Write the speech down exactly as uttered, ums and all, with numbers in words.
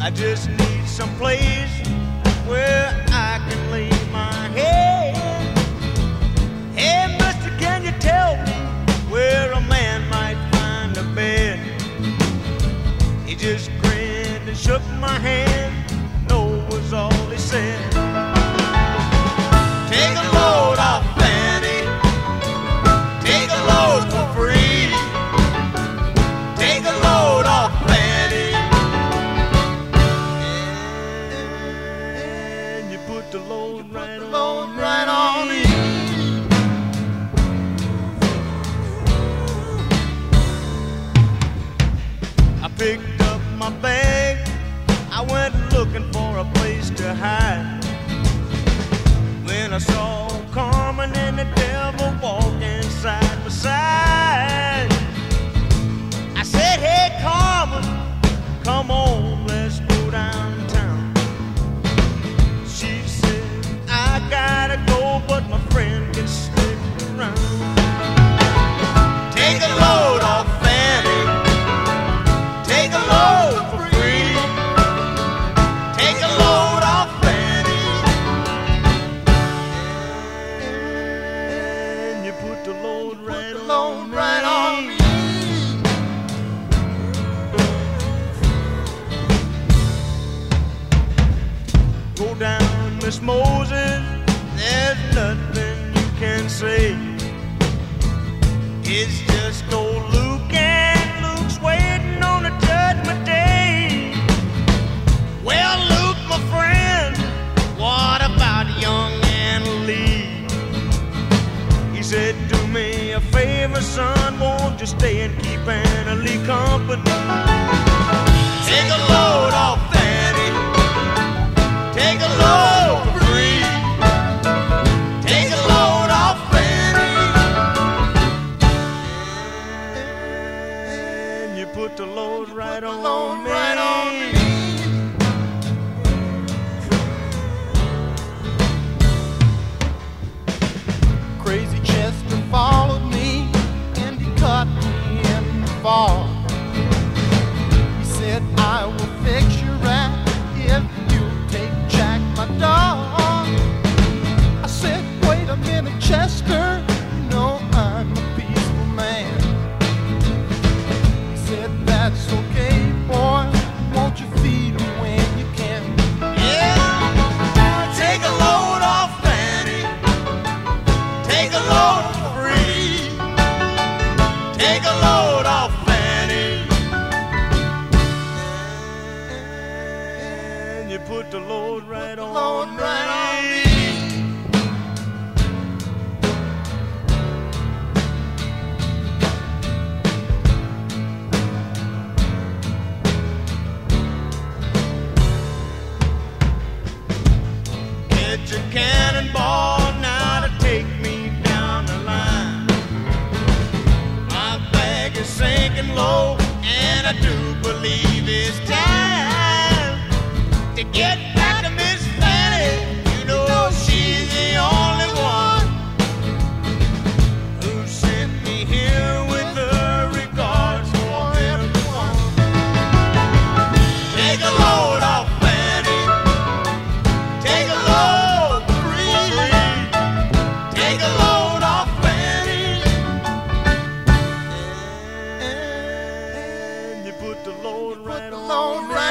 I just need some place where I can lay my head. Hey, mister, can you tell me where a man might find a bed? He just grinned and shook my hand. No was all he said. Take a load off Fanny. Take a load for free. Take a load off Fanny. And you put the load right on, right on me. I picked up my bag. I went looking for a place to hide. When I saw Carmen and the devil walking side by side, I said, hey Carmen, come on, let's go downtown. She said, I gotta go, but my friend can stick around. Take a load off Fanny. Take a load for free. Take a load off Fanny. And you put the load right on, load right on me. Go down, Miss Moses, there's nothing you can say. It's just old Luke, and Luke's waiting on the judgment day. Well, Luke, my friend, what about young Anna Lee? He said, do me a favor, son, won't you stay and keep Anna Lee company? Take a load off Fanny. Take a load for free. Take a load off Fanny. And you put the load right on, load me. Right on me. Crazy Chester followed me and he cut me in the fall. He said, I will fix your rat if you take Jack, my dog. I said, wait a minute, Chester, you know I'm a peaceful man. He said, that's okay, boy, won't you feed him when you can? Yeah, take a load off Fanny. Take a load for free. Take a load off Fanny. And you put the load right on, load right on me. Get your cannonball now to take me down the line. My bag is sinking low, and I do believe it's time to get back to Miss Fanny. You know she's the only one who sent me here with her regards for everyone. Take a load off Fanny. Take a load free. Take a load off Fanny. And you put the load right on, right